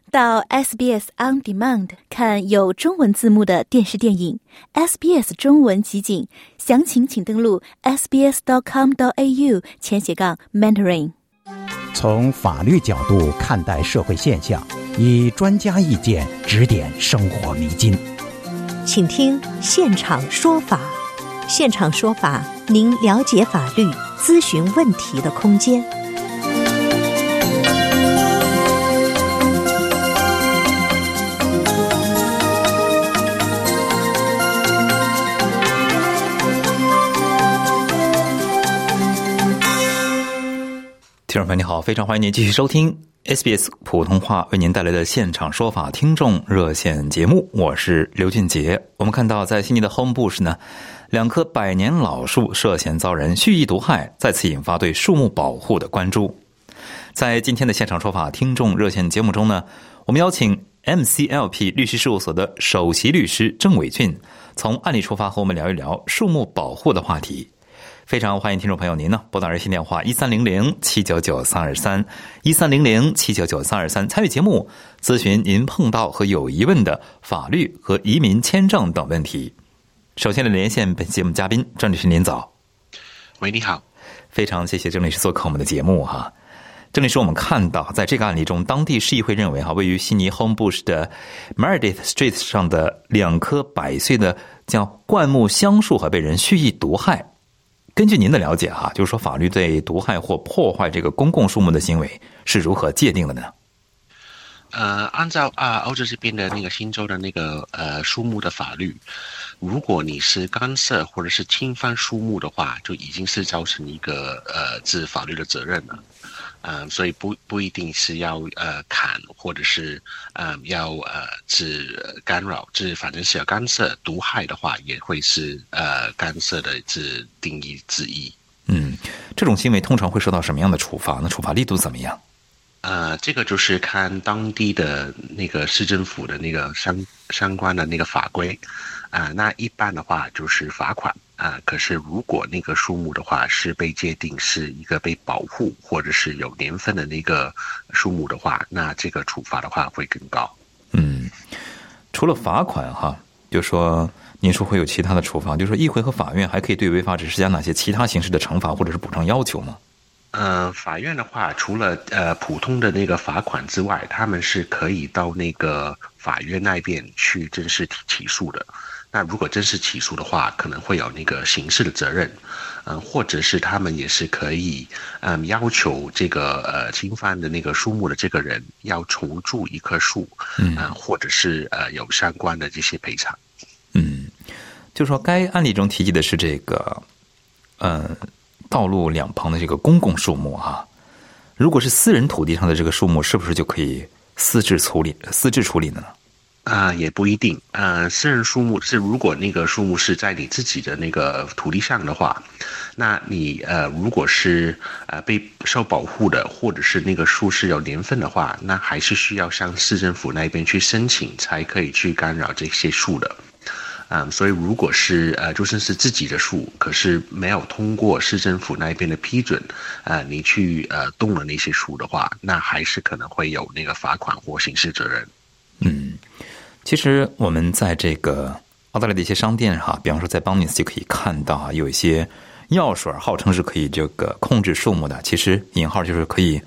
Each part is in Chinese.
到 SBS On Demand 看有中文字幕的电视电影 SBS 中文集锦，详情请登录 sbs.com.au/Mandarin。 从法律角度看待社会现象，以专家意见指点生活迷津。 请听现场说法。现场说法，您了解法律、咨询问题的空间。 听众朋友你好，非常欢迎您继续收听 SBS 普通话为您带来的现场说法听众热线节目，我是刘俊杰。我们看到在悉尼的 Homebush 呢，2棵百年老树涉嫌遭人蓄意毒害，再次引发对树木保护的关注。在今天的现场说法听众热线节目中呢，我们邀请 MCLP 律师事务所的首席律师郑伟俊，从案例出发和我们聊一聊树木保护的话题。非常欢迎听众朋友您呢拨打热线电话1300-799-323 参与节目，咨询您碰到和有疑问的法律和移民签证等问题。首先来连线本节目嘉宾郑律师，您早。 喂，你好。非常谢谢郑律师做客我们的节目哈。郑律师，我们看到在这个案例中，当地市议会认为位于悉尼 Homebush 的 Meredith Street 上的2棵100岁的叫灌木香树被人蓄意毒害。根据您的了解就是说法律对毒害或破坏这个公共树木的行为是如何界定的呢？ 按照欧洲这边的那个新州的那个树木的法律，如果你是干涉或者是侵犯树木的话，就已经是造成一个治法律的责任了。所以不一定是要砍或者是要治干扰，反正是要干涉毒害的话，也会是干涉的定义之一。 这种行为通常会受到什么样的处罚呢？处罚力度怎么样？ 这个就是看当地的那个市政府的那个相关的那个法规。那一般的话就是罚款。可是如果那个树木的话是被界定是一个被保护或者是有年份的那个树木的话，那这个处罚的话会更高。 除了罚款就说您说会有其他的处罚，就是说议会和法院还可以对违法者施加哪些其他形式的惩罚或者是补偿要求吗？ 法院的话，除了普通的那个罚款之外，他们是可以到那个法院那边去正式起诉的。那如果正式起诉的话，可能会有那个刑事的责任，或者是他们也是可以要求这个侵犯的那个树木的这个人要重种一棵树，或者是有相关的这些赔偿。 就是说该案例中提及的是这个道路两旁的这个公共树木如果是私人土地上的这个树木，是不是就可以私自处理呢？ 也不一定。私人树木是，如果那个树木是在你自己的那个土地上的话，那你如果是被受保护的，或者是那个树是有年份的话，那还是需要向市政府那边去申请，才可以去干扰这些树的。所以如果是就算是自己的树，可是没有通过市政府那边的批准，你去动了那些树的话，那还是可能会有那个罚款或刑事责任。 其实我们在这个澳大利亚的一些商店比方说在邦尼斯就可以看到有一些药水号称是可以这个控制树木的，其实引号就是可以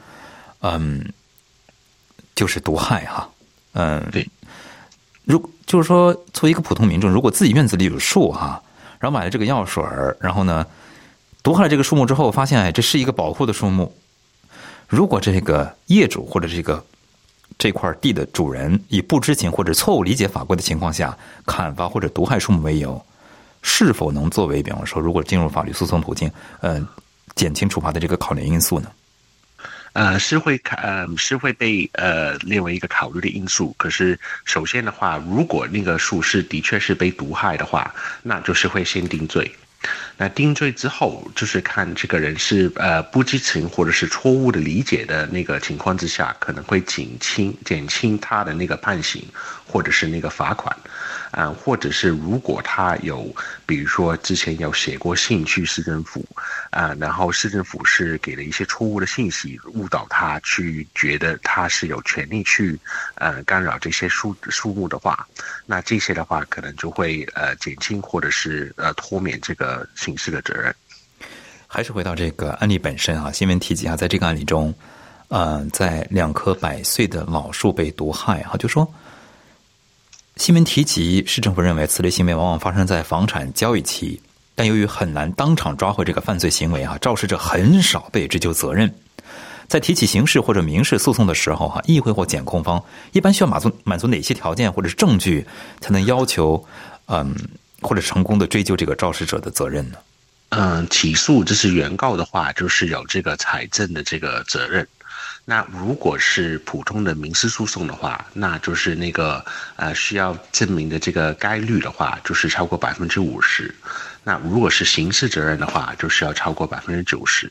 就是毒害对。 就是说作为一个普通民众，如果自己院子里有树然后买了这个药水，然后呢毒害了这个树木之后，发现这是一个保护的树木，如果这个业主或者这块地的主人以不知情或者错误理解法规的情况下砍伐或者毒害树木为由，是否能作为比方说如果进入法律诉讼途径减轻处罚的这个考虑因素呢？ 是会被列为一个考虑的因素。可是首先的话，如果那个树是的确是被毒害的话，那就是会先定罪。 那定罪之后，就是看这个人是不知情或者是错误的理解的那个情况之下，可能会减轻他的那个判刑，或者是那个罚款。或者是如果他有，比如说之前有写过信去市政府，然后市政府是给了一些错误的信息，误导他去觉得他是有权利去干扰这些树木的话，那这些的话可能就会减轻或者是脱免这个刑事的责任。 还是回到这个案例本身啊，新闻提及啊，在这个案例中，在2棵100岁的老树被毒害啊，就说。新闻提及，市政府认为此类行为往往发生在房产交易期，但由于很难当场抓获这个犯罪行为肇事者很少被追究责任。在提起刑事或者民事诉讼的时候议会或检控方一般需要满足哪些条件或者是证据，才能要求或者成功的追究这个肇事者的责任呢？ 起诉这是原告的话，就是有这个财政的这个责任。那如果是普通的民事诉讼的话，那就是那个需要证明的这个概率的话，就是超过50%。那如果是刑事责任的话，就是要超过90%。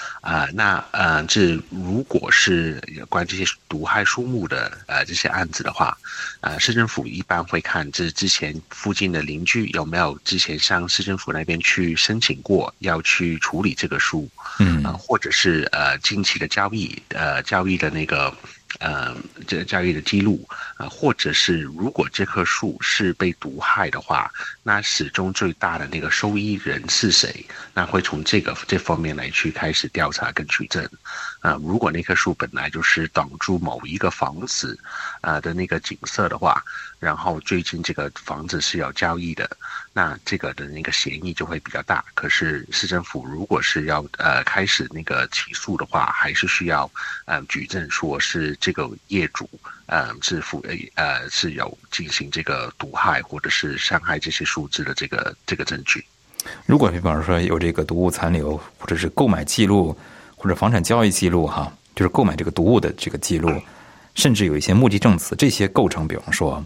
这如果是有关这些毒害树木的这些案子的话，市政府一般会看这之前附近的邻居有没有之前向市政府那边去申请过要去处理这个树，或者是近期的交易的那个这交易的记录或者是如果这棵树是被毒害的话，那始终最大的那个受益人是谁？那会从这方面来去开始调查跟取证。如果那棵树本来就是挡住某一个房子的那个景色的话，然后最近这个房子是有交易的，那这个的那个嫌疑就会比较大。可是市政府如果是要开始那个起诉的话，还是需要举证说是这个业主是有进行这个毒害或者是伤害这些树枝的这个证据。 如果比方说有这个毒物残留，或者是购买记录或者房产交易记录就是购买这个毒物的这个记录，甚至有一些目击证词，这些构成比方说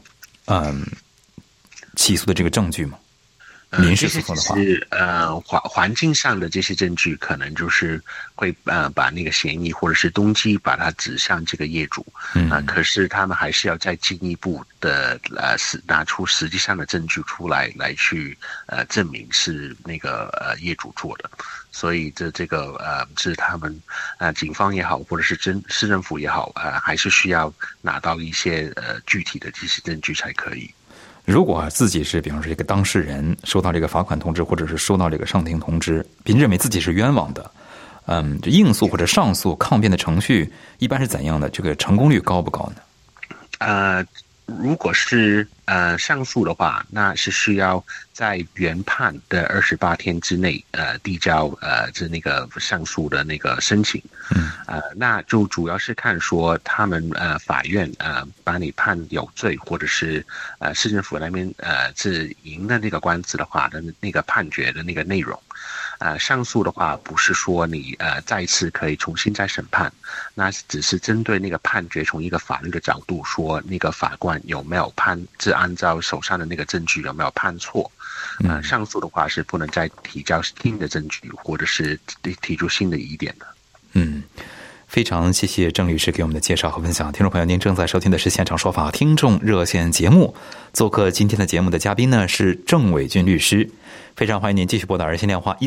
起诉的这个证据吗？民事诉讼的话， 是环境上的这些证据，可能就是会把那个嫌疑或者是动机把它指向这个业主，可是他们还是要再进一步的拿出实际上的证据出来去证明是那个业主做的。所以这个是他们警方也好，或者是市政府也好，还是需要拿到一些具体的这些证据才可以。 如果自己是比方说一个当事人，收到这个罚款通知，或者是收到这个上庭通知，并认为自己是冤枉的，应诉或者上诉抗辩的程序一般是怎样的？这个成功率高不高呢？ 如果是上诉的话，那是需要在原判的28天之内递交那个上诉的那个申请。那就主要是看说他们法院把你判有罪，或者是市政府那边是赢的那个官司的话的那个判决的那个内容。上诉的话不是说你再次可以重新再审判，那只是针对那个判决从一个法律的角度说那个法官有没有是按照手上的那个证据有没有判错。上诉的话是不能再提交新的证据，或者是提出新的疑点的。 非常谢谢郑律师给我们的介绍和分享。听众朋友，您正在收听的是现场说法听众热线节目，做客今天的节目的嘉宾呢是郑伟俊律师。非常欢迎您继续拨打热线电话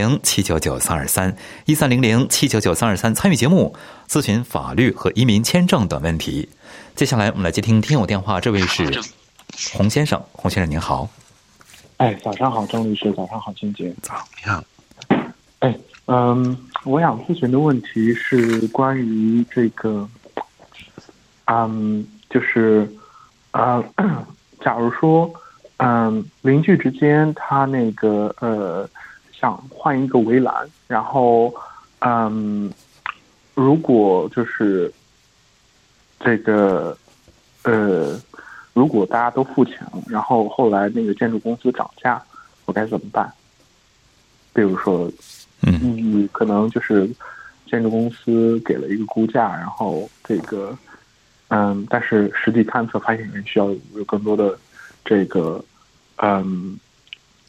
1300-799-323，1300-799-323，参与节目咨询法律和移民签证等问题。接下来我们来接听听友电话，这位是洪先生。洪先生您好。 早上好郑律师，早上好金杰。 早，你好。 我想咨询的问题是关于这个，就是假如说，邻居之间他那个想换一个围栏，然后如果就是这个如果大家都付钱了，然后后来那个建筑公司涨价，我该怎么办？比如说可能就是建筑公司给了一个估价，然后这个但是实际勘测发现人需要有更多的这个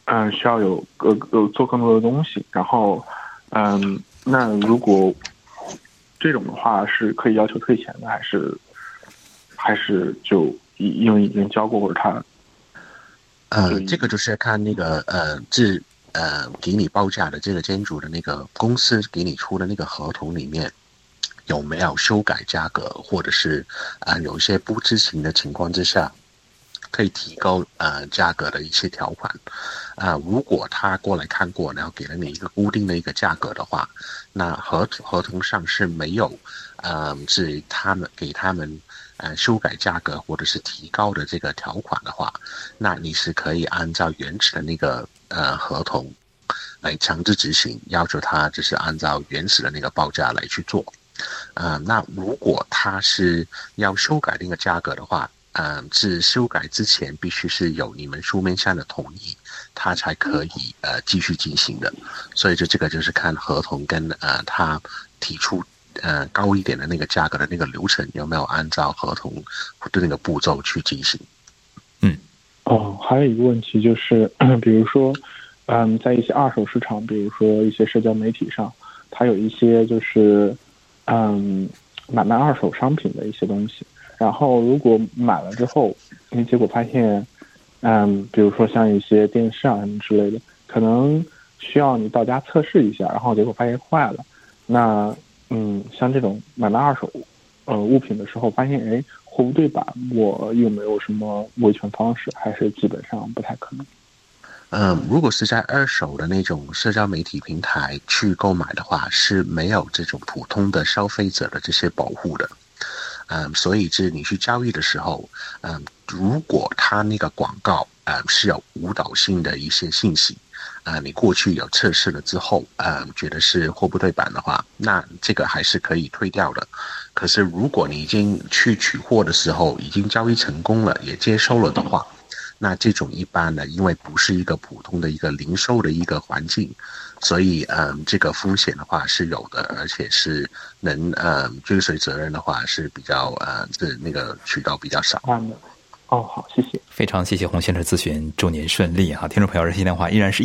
需要有做更多的东西，然后那如果这种的话是可以要求退钱的，还是就因为已经交过或者他这个就是看那个给你报价的这个建筑的那个公司给你出的那个合同里面有没有修改价格，或者是有一些不知情的情况之下可以提高价格的一些条款如果他过来看过，然后给了你一个固定的一个价格的话，那合同上是没有是给他们修改价格或者是提高的这个条款的话，那你是可以按照原始的那个合同来强制执行，要求他就是按照原始的那个报价来去做那如果他是要修改那个价格的话是修改之前必须是有你们书面上的同意，他才可以继续进行的。所以这个就是看合同跟他提出高一点的那个价格的那个流程有没有按照合同的那个步骤去进行。 还有一个问题就是，比如说，在一些二手市场，比如说一些社交媒体上，它有一些就是，买卖二手商品的一些东西。然后如果买了之后，你结果发现，比如说像一些电视啊什么之类的，可能需要你到家测试一下，然后结果发现坏了。那像这种买卖二手物品的时候，发现货不对版，我有没有什么维权方式？还是基本上不太可能？ 如果是在二手的那种社交媒体平台去购买的话，是没有这种普通的消费者的这些保护的。所以是你去交易的时候，如果他那个广告是有误导性的一些信息，你过去有测试了之后，觉得是货不对版的话，那这个还是可以退掉的。可是如果你已经去取货的时候已经交易成功了，也接收了的话，那这种一般呢，因为不是一个普通的一个零售的一个环境，所以这个风险的话是有的，而且是能追随责任的话是比较那个渠道比较少。 好，谢谢。 非常谢谢洪先生咨询，祝您顺利哈。听众朋友，热线电话依然是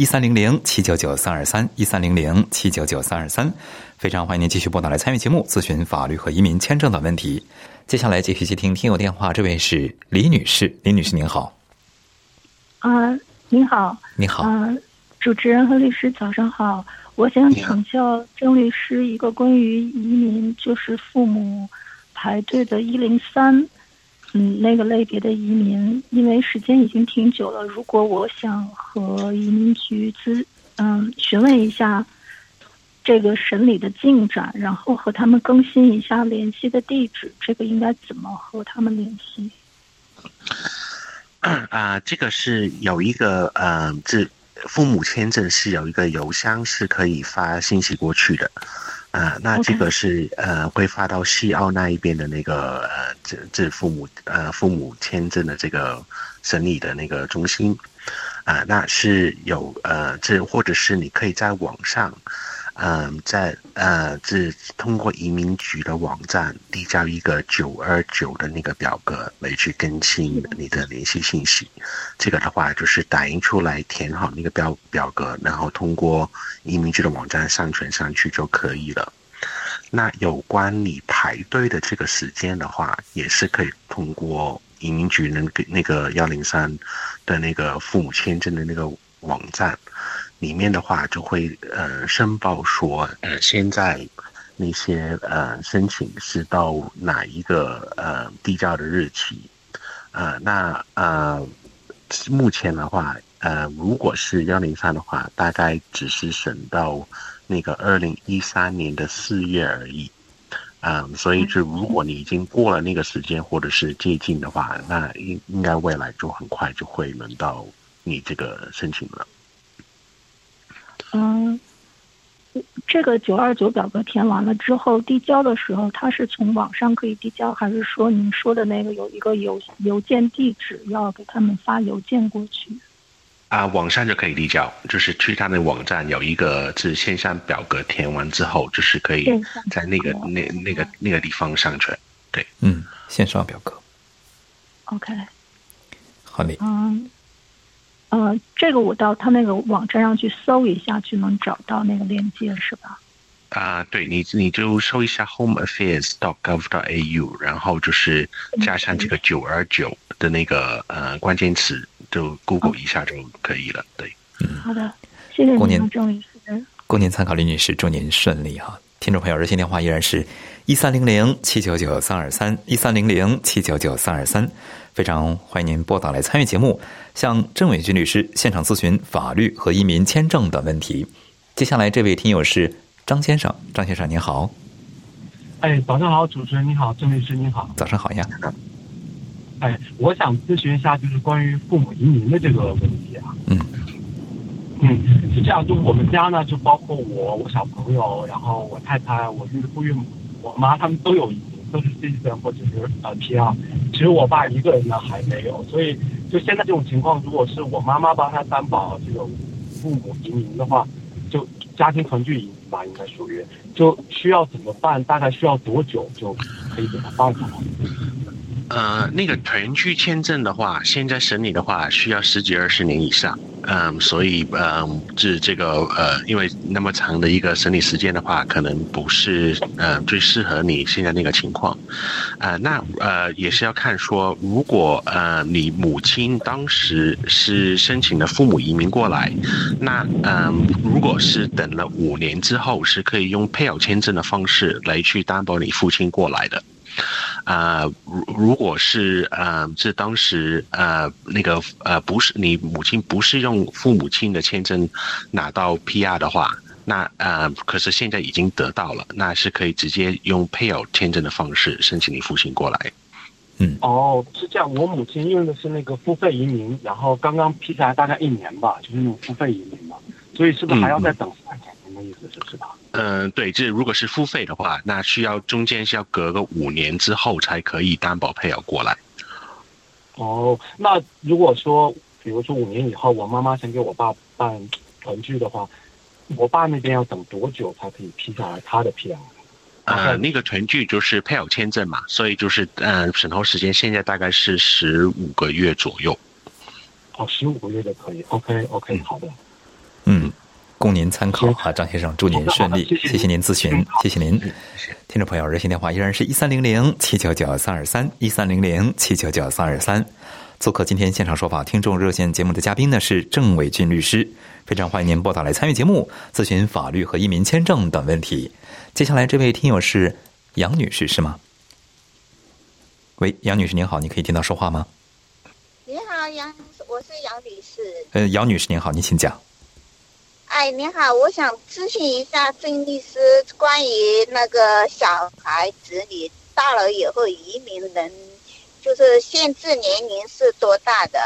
1300-799-323，1300-799-323，非常欢迎您继续拨打来参与节目，咨询法律和移民签证等问题。接下来继续接听听友电话，这位是李女士，李女士您好。 您好。 你好。 主持人和律师早上好，我想请教郑律师一个关于移民，就是父母排队的103那个类别的移民，因为时间已经挺久了，如果我想和移民局询问一下这个审理的进展，然后和他们更新一下联系的地址，这个应该怎么和他们联系？ 这个是有一个这父母签证是有一个邮箱是可以发信息过去的。那这个是会发到西澳那一边的那个这父母签证的这个审理的那个中心那是有这或者是你可以在网上在这通过移民局的网站递交一个929的那个表格来去更新你的联系信息。这个的话就是打印出来填好那个表格，然后通过移民局的网站上传上去就可以了。那有关你排队的这个时间的话，也是可以通过移民局那个103的那个父母签证的那个网站里面的话，就会申报说现在那些申请是到哪一个递交的日期那目前的话如果是103的话，大概只是审到那个2013年的4月而已所以就如果你已经过了那个时间或者是接近的话，那应该未来就很快就会轮到你这个申请了。 这个929表格填完了之后，递交的时候，它是从网上可以递交，还是说您说的那个有一个邮件地址要给他们发邮件过去？ 网上就可以递交，就是去他的网站有一个是线上表格，填完之后就是可以在那个地方上传。对， 线上表格。 OK。 好嘞。 这个我到他那个网站上去搜一下，就能找到那个链接，是吧？ 对，你就搜一下 homeaffairs.gov.au， 然后就是加上这个929的那个关键词，就 Google 一下就可以了。对， 好的，谢谢您，郑律师。 供您参考，李女士，祝您顺利哈。听众朋友，热线电话依然是1300-799-323，1300-799-323，非常欢迎您拨打来参与节目，向郑伟军律师现场咨询法律和移民签证等问题。接下来这位听友是张先生，张先生您好。 早上好，主持人你好，郑律师您好。 早上好呀。 我想咨询一下，就是关于父母移民的这个问题啊。是这样，就我们家呢，就包括我小朋友，然后我太太、我岳父岳母、我妈，他们都有移民，都是 citizen 或者是PR。其实我爸一个人呢还没有，所以就现在这种情况，如果是我妈妈帮他担保这个父母移民的话，就家庭团聚移民吧，应该属于，就需要怎么办？大概需要多久就可以给他办好？ 那个团聚签证的话，现在审理的话需要10几20年以上。所以这个因为那么长的一个审理时间的话，可能不是最适合你现在那个情况。那也是要看说，如果你母亲当时是申请了父母移民过来，那如果是等了5年之后，是可以用配偶签证的方式来去担保你父亲过来的。如果是这当时不是你母亲不是用父母亲的签证拿到 PR 的话，那可是现在已经得到了，那是可以直接用配偶签证的方式申请你父亲过来。 是这样，我母亲用的是那个付费移民，然后刚刚批下来大概1年吧，就是那种付费移民嘛，所以是不是还要再等3年的意思是吧？ 对，这如果是付费的话，那中间是要隔个5年之后才可以担保配偶过来。 那如果说，比如说5年以后，我妈妈想给我爸办团聚的话，我爸那边要等多久才可以批下来他的 PR？ 那个团聚就是配偶签证嘛，所以就是审核时间现在大概是15个月左右。 15个月就可以。OK， 好的。 供您参考啊，张先生，祝您顺利，谢谢您咨询，谢谢您。听众朋友，热线电话依然是1300-799-323，1300-799-323。做客今天现场说法听众热线节目的嘉宾呢是郑伟俊律师，非常欢迎您拨打来参与节目，咨询法律和移民签证等问题。接下来这位听友是杨女士，是吗？喂，杨女士您好，你可以听到说话吗？ 你好，我是杨女士。 杨女士您好，您请讲。 你好，我想咨询一下郑律师关于那个小孩子女大了以后移民人，就是限制年龄是多大的？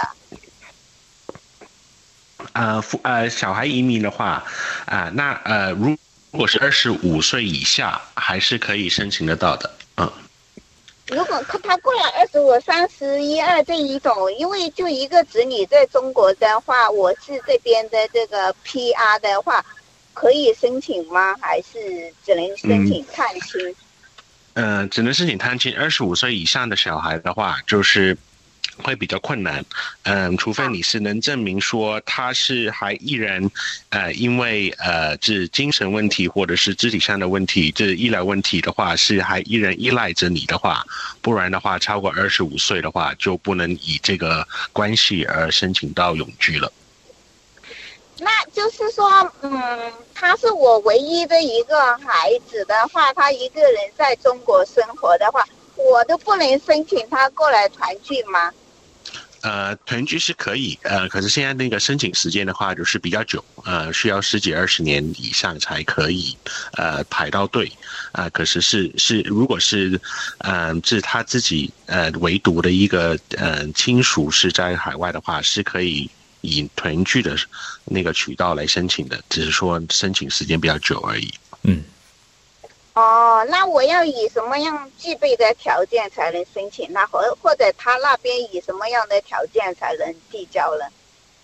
小孩移民的话，如果是25岁以下，还是可以申请得到的。 如果他过来25、31、2这一种，因为就一个子女在中国的话，我是这边的这个 PR 的话，可以申请吗？还是只能申请探亲？ 只能申请探亲。25岁以上的小孩的话，就是会比较困难。除非你是能证明说他是还依然因为这精神问题或者是肢体上的问题，这医疗问题的话是还依然依赖着你的话，不然的话超过25岁的话就不能以这个关系而申请到永居了。 那就是说他是我唯一的一个孩子的话，他一个人在中国生活的话，我都不能申请他过来团聚吗？ 团聚是可以，可是现在那个申请时间的话就是比较久，需要10几20年以上才可以排到队，可是如果是是他自己唯独的一个亲属是在海外的话，是可以以团聚的那个渠道来申请的，只是说申请时间比较久而已。 那我要以什么样具备的条件才能申请？那或者他那边以什么样的条件才能递交呢？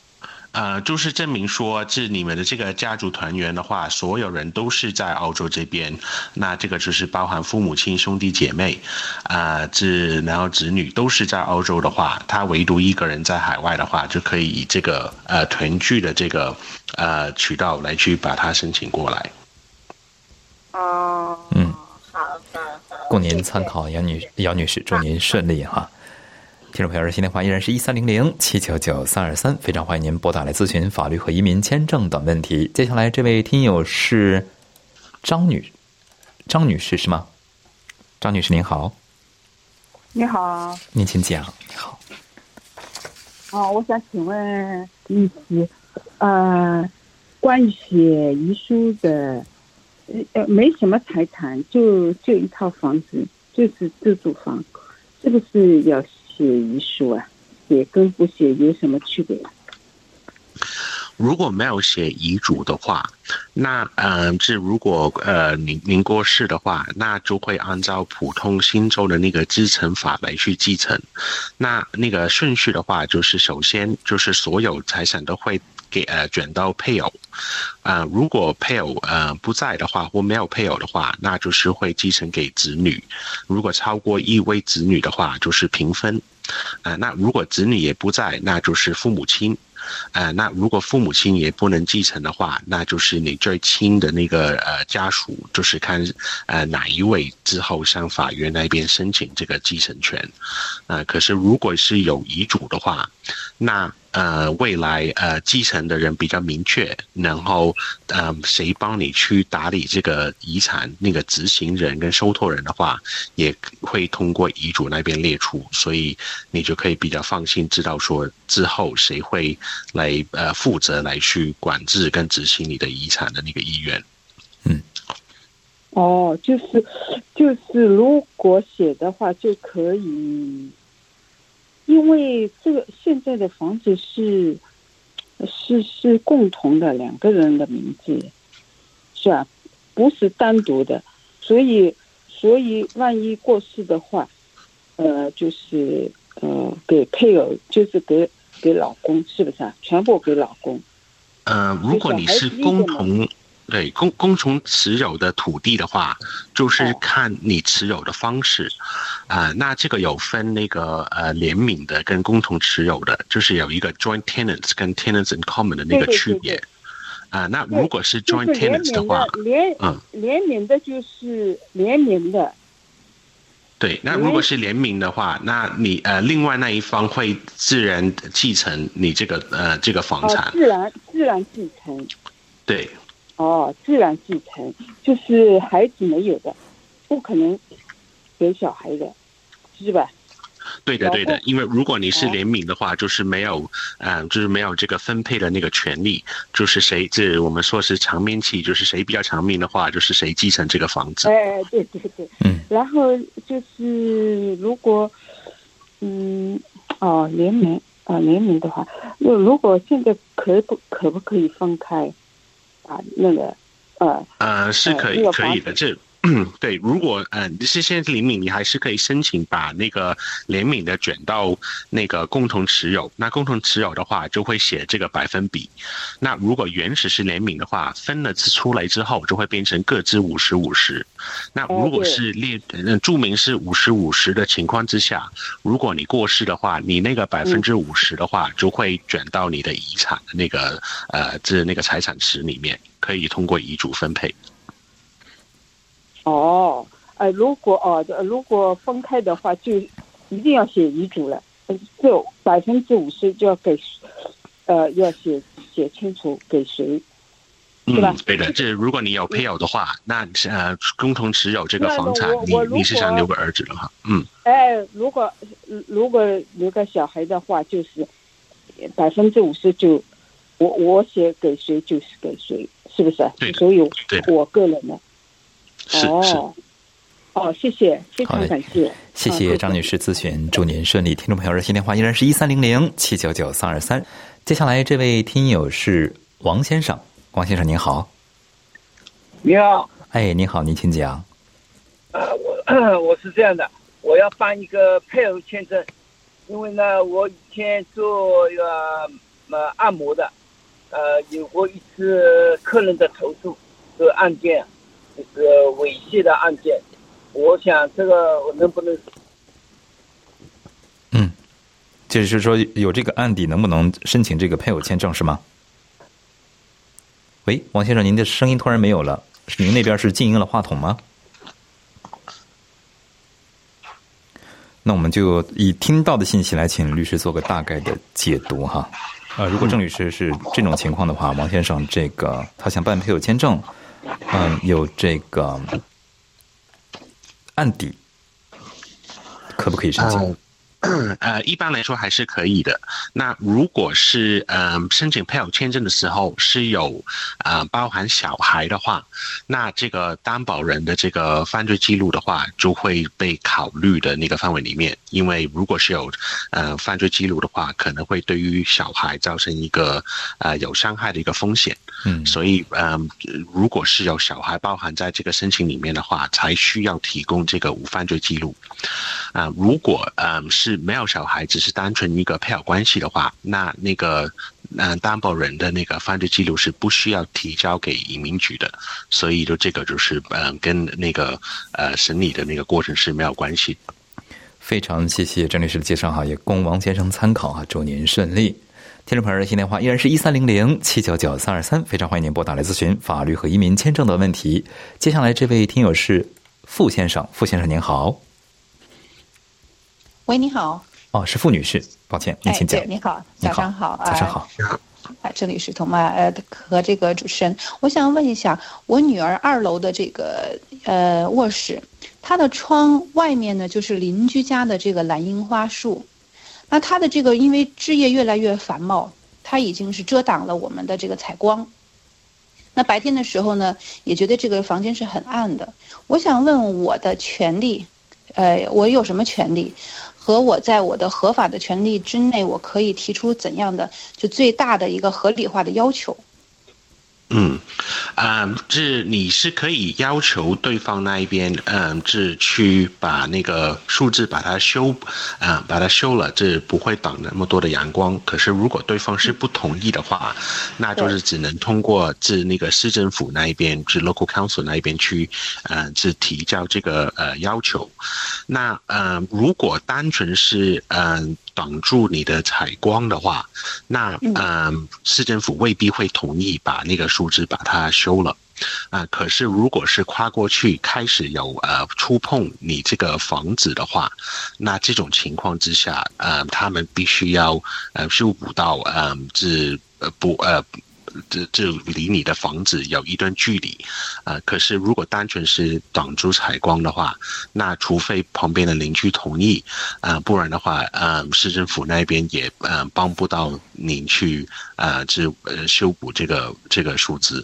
就是证明说，这你们的这个家族团圆的话，所有人都是在澳洲这边，那这个就是包含父母亲、兄弟姐妹，然后子女都是在澳洲的话，他唯独一个人在海外的话，就可以以这个团聚的这个渠道来去把它申请过来。 哦，好， 供您参考，姚女士，祝您顺利哈。听众朋友，热线电话依然是1300-799-323，非常欢迎您拨打来咨询法律和移民签证等问题。接下来这位听友是张女士是吗？张女士您好。 你好， 您请讲。你好。 我想请问一题，关于写遗书的，没什么财产，就一套房子，就是自住房，是不是要写遗书啊？写跟不写有什么区别？ 如果没有写遗嘱的话，那如果您过世的话，那就会按照普通新州的那个继承法来去继承。那个顺序的话，就是首先就是所有财产都会转到配偶。如果配偶不在的话，或没有配偶的话，那就是会继承给子女。如果超过一位子女的话，就是平分。那如果子女也不在，那就是父母亲。那如果父母亲也不能继承的话，那就是你最亲的那个家属，就是看哪一位之后向法院那边申请这个继承权。可是如果是有遗嘱的话，那未来继承的人比较明确，然后谁帮你去打理这个遗产，那个执行人跟受托人的话，也会通过遗嘱那边列出，所以你就可以比较放心知道说之后谁会来负责来去管制跟执行你的遗产的那个意愿。 就是如果写的话就可以，因为这个现在的房子是共同的2个人的名字，是吧？不是单独的，所以万一过世的话，就是给配偶，就是给老公，是不是啊？全部给老公。 如果你是共同持有的土地的话，就是看你持有的方式。那这个有分那个联名的跟共同持有的，就是有一个 joint tenants 跟 tenants in common 的那个区别。那如果是 joint tenants 的话， 联名的就是联名的。 对，那如果是联名的话，那你另外那一方会自然继承你这个房产。 自然继承。 对。 自然继承就是孩子没有的，不可能给小孩的，是吧？ 对的，因为如果你是联名的话，就是没有这个分配的那个权利，就是这我们说是长命期，就是谁比较长命的话，就是谁继承这个房子。 对，然后就是如果联名的话，如果现在可不可以分开？那个是可以的，对，如果你是现在联名，你还是可以申请把那个联名的转到那个共同持有。那共同持有的话，就会写这个百分比。那如果原始是联名的话，分了出来之后，就会变成各自50-50。那如果是注明是50-50的情况之下，如果你过世的话，你那个50%的话，就会转到你的遗产的那个那个财产池里面，可以通过遗嘱分配。 如果分开的话，就一定要写遗嘱了，就50%就要给，要写清楚给谁，是吧？ 对的，如果你有配偶的话，那共同持有这个房产，你是想留个儿子的话， 如果留个小孩的话，就是50%就我写给谁就是给谁，是不是？ 对的， 所以我个人的。谢谢，非常感谢， 谢谢张女士咨询，祝您顺利。听众朋友，热线电话依然是1300-799-323。接下来这位听友是王先生，王先生您好。 你好。 您好，您请讲。 我是这样的，我要办一个配偶签证，因为呢，我以前做按摩的， 有过一次客人的投诉，这个案件就是猥亵的案件，我想这个我能不能？ 就是说有这个案底，能不能申请这个配偶签证是吗？喂，王先生，您的声音突然没有了，您那边是静音了话筒吗？那我们就以听到的信息来请律师做个大概的解读哈。如果郑律师是这种情况的话，王先生这个他想办配偶签证，有这个案底，可不可以申请？ 一般来说还是可以的。那如果是申请配偶签证的时候是有包含小孩的话，那这个担保人的这个犯罪记录的话就会被考虑的那个范围里面，因为如果是有犯罪记录的话，可能会对于小孩造成一个有伤害的一个风险。所以如果是有小孩包含在这个申请里面的话，才需要提供这个无犯罪记录。如果是没有小孩，只是单纯一个配偶关系的话，那个担保人的那个犯罪记录是不需要提交给移民局的，所以就这个就是跟那个审理的那个过程是没有关系。 非常谢谢郑律师的介绍哈，也供王先生参考哈，祝您顺利。听众朋友热线电话依然是1300-799-323，非常欢迎您拨打来咨询法律和移民签证的问题。接下来这位听友是傅先生，傅先生您好。 喂，你好。 是傅女士，抱歉，您请讲。 你好，早上好。 早上好。 这里是同麦和这个主持人，我想问一下，我女儿2楼的这个卧室，她的窗外面呢就是邻居家的这个蓝樱花树，那她的这个因为枝叶越来越繁茂，它已经是遮挡了我们的这个采光。那白天的时候呢，也觉得这个房间是很暗的。我想问我的权利，我有什么权利？和我在我的合法的权利之内，我可以提出怎样的就最大的一个合理化的要求？ 这你是可以要求对方那一边，这去把那个树枝把它修了，这不会挡那么多的阳光。可是如果对方是不同意的话，那就是只能通过这那个市政府那一边，这 local council 那一边去，这提交这个要求。那如果单纯是挡住你的采光的话，那市政府未必会同意把那个树枝把它修了。可是如果是跨过去开始有触碰你这个房子的话，那这种情况之下，他们必须要修补到这离你的房子有一段距离，可是如果单纯是挡住采光的话，那除非旁边的邻居同意，不然的话，市政府那边也帮不到您去修补这个树枝。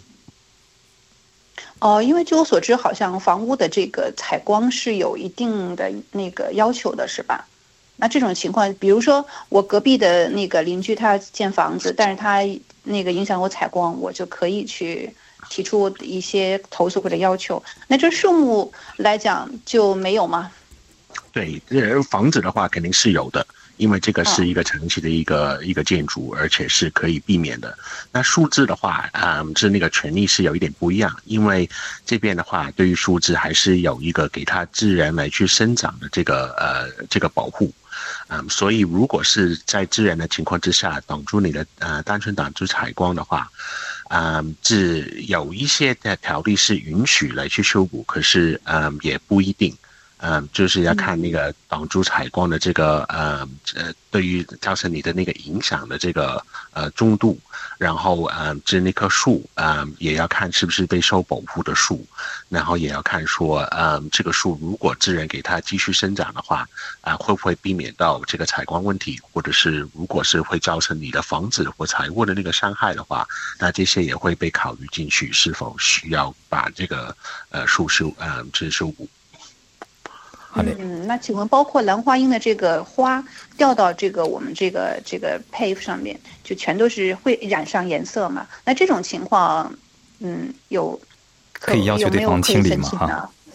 因为据我所知，好像房屋的这个采光是有一定的那个要求的，是吧？那这种情况，比如说我隔壁的那个邻居他建房子，但是他那个影响我采光，我就可以去提出一些投诉或者要求。那这树木来讲就没有吗？ 对，房子的话肯定是有的，因为这个是一个长期的一个建筑，而且是可以避免的。那树枝的话，是那个权利是有一点不一样，因为这边的话，对于树枝还是有一个给它自然来去生长的这个保护。所以如果是在自然的情况之下挡住你的单纯挡住采光的话，这有一些的条例是允许来去修补，可是也不一定。就是要看那个挡住采光的这个对于造成你的那个影响的这个重度，然后这那棵树也要看是不是被受保护的树，然后也要看说这个树如果自然给它继续生长的话，会不会避免到这个采光问题，或者是如果是会造成你的房子或财物的那个伤害的话，那这些也会被考虑进去，是否需要把这个树修补。 那请问包括兰花樱的这个花掉到这个我们这个 pave 上面，就全都是会染上颜色嘛？那这种情况，可以要求对方清理吗？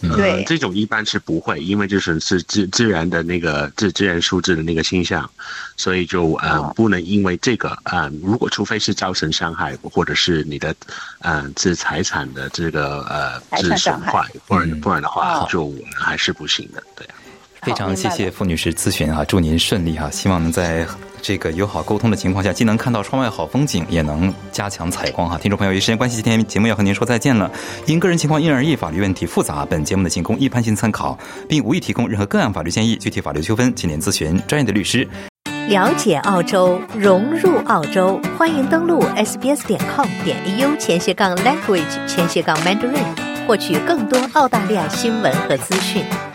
对， 这种一般是不会，因为就是自然的那个自然数字的那个现象，所以就不能因为这个如果除非是造成伤害，或者是你的自财产的这个自损坏，不然的话就还是不行的。对， 非常谢谢傅女士咨询啊，祝您顺利啊！希望能在这个友好沟通的情况下，既能看到窗外好风景，也能加强采光哈。听众朋友，由于时间关系，今天节目要和您说再见了。因个人情况因人而异，法律问题复杂，本节目的仅供一般性参考，并无意提供任何个案法律建议。具体法律纠纷，请您咨询专业的律师。 了解澳洲，融入澳洲，欢迎登录 sbs.com.au/language/Mandarin，获取更多澳大利亚新闻和资讯。